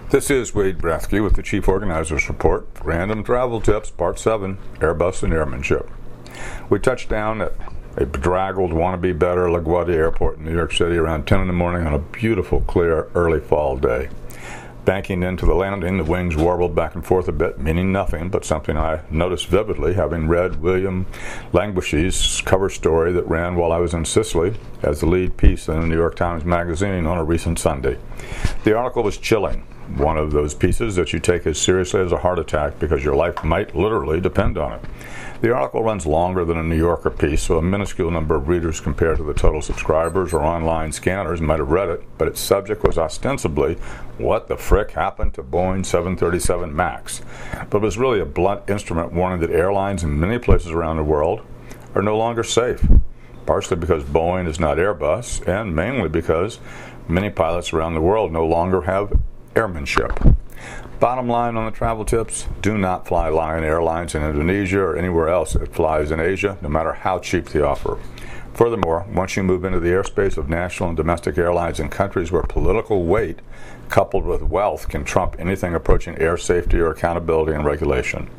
This is Wade Brathke with the Chief Organizer's Report, Random Travel Tips, Part 7, Airbus and Airmanship. We touched down at a bedraggled, wannabe better LaGuardia Airport in New York City around 10 in the morning on a beautiful, clear, early fall day. Banking into the landing, the wings warbled back and forth a bit, meaning nothing, but something I noticed vividly, having read William Languishy's cover story that ran while I was in Sicily as the lead piece in the New York Times Magazine on a recent Sunday. The article was chilling. One of those pieces that you take as seriously as a heart attack because your life might literally depend on it. The article runs longer than a New Yorker piece, so a minuscule number of readers compared to the total subscribers or online scanners might have read it, but its subject was ostensibly, what the frick happened to Boeing 737 MAX? But it was really a blunt instrument warning that airlines in many places around the world are no longer safe, partially because Boeing is not Airbus, and mainly because many pilots around the world no longer have airmanship. Bottom line on the travel tips, do not fly Lion Airlines in Indonesia or anywhere else that flies in Asia, no matter how cheap the offer. Furthermore, once you move into the airspace of national and domestic airlines in countries where political weight coupled with wealth can trump anything approaching air safety or accountability and regulation.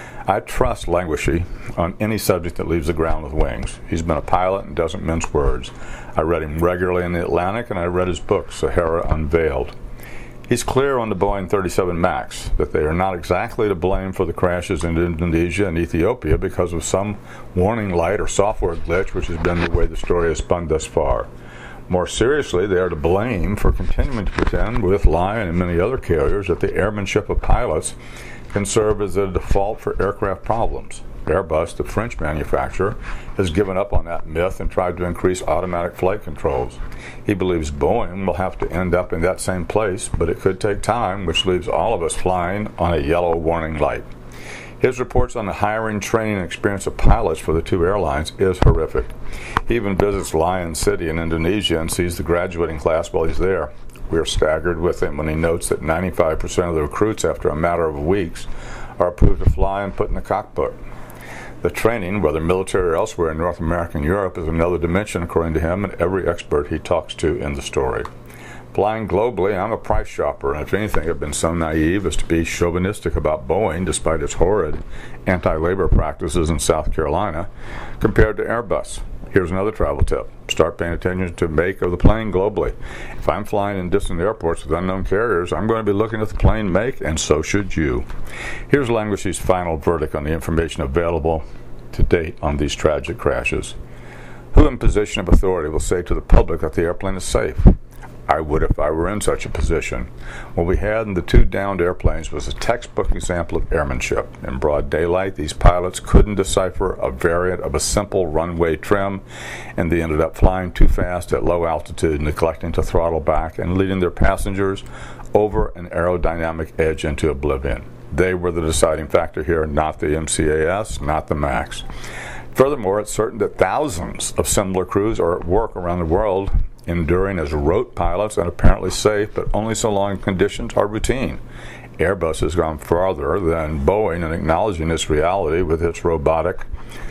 I trust Languishy on any subject that leaves the ground with wings. He's been a pilot and doesn't mince words. I read him regularly in the Atlantic, and I read his book, Sahara Unveiled. He's clear on the Boeing 37 MAX that they are not exactly to blame for the crashes in Indonesia and Ethiopia because of some warning light or software glitch, which has been the way the story has spun thus far. More seriously, they are to blame for continuing to pretend, with Lion and many other carriers, that the airmanship of pilots can serve as a default for aircraft problems. Airbus, the French manufacturer, has given up on that myth and tried to increase automatic flight controls. He believes Boeing will have to end up in that same place, but it could take time, which leaves all of us flying on a yellow warning light. His reports on the hiring, training, and experience of pilots for the two airlines is horrific. He even visits Lion City in Indonesia and sees the graduating class while he's there. We are staggered with him when he notes that 95% of the recruits, after a matter of weeks, are approved to fly and put in the cockpit. The training, whether military or elsewhere in North America and Europe, is another dimension, according to him and every expert he talks to in the story. Flying globally, I'm a price shopper, and if anything, I've been so naive as to be chauvinistic about Boeing, despite its horrid anti-labor practices in South Carolina, compared to Airbus. Here's another travel tip. Start paying attention to make of the plane globally. If I'm flying in distant airports with unknown carriers, I'm going to be looking at the plane make, and so should you. Here's Languishy's final verdict on the information available to date on these tragic crashes. Who in position of authority will say to the public that the airplane is safe? I would if I were in such a position. What we had in the two downed airplanes was a textbook example of airmanship. In broad daylight, these pilots couldn't decipher a variant of a simple runway trim, and they ended up flying too fast at low altitude, neglecting to throttle back and leading their passengers over an aerodynamic edge into oblivion. They were the deciding factor here, not the MCAS, not the MAX. Furthermore, it's certain that thousands of similar crews are at work around the world, enduring as rote pilots and apparently safe, but only so long conditions are routine. Airbus has gone farther than Boeing in acknowledging this reality with its robotic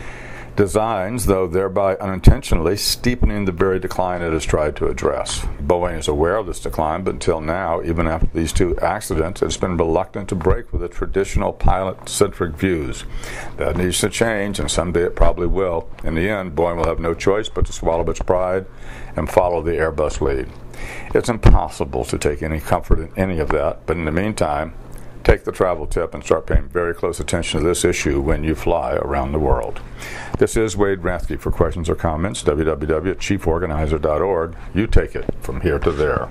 designs, though thereby unintentionally steepening the very decline it has tried to address. Boeing is aware of this decline, but until now, even after these two accidents, it's been reluctant to break with the traditional pilot-centric views. That needs to change, and someday it probably will. In the end, Boeing will have no choice but to swallow its pride and follow the Airbus lead. It's impossible to take any comfort in any of that, but in the meantime, take the travel tip and start paying very close attention to this issue when you fly around the world. This is Wade Brathke. For questions or comments, www.chieforganizer.org. You take it from here to there.